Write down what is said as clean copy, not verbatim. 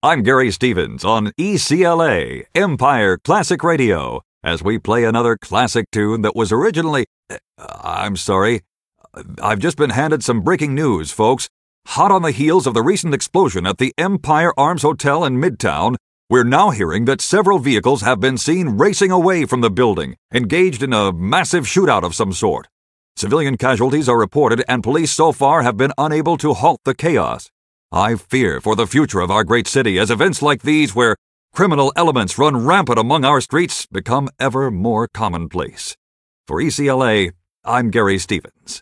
I'm Gary Stevens on ECLA, Empire Classic Radio, as we play another classic tune that was originally... I'm sorry. I've just been handed some breaking news, folks. Hot on the heels of the recent explosion at the Empire Arms Hotel in Midtown, we're now hearing that several vehicles have been seen racing away from the building, engaged in a massive shootout of some sort. Civilian casualties are reported, and police so far have been unable to halt the chaos. I fear for the future of our great city as events like these, where criminal elements run rampant among our streets, become ever more commonplace. For ECLA, I'm Gary Stevens.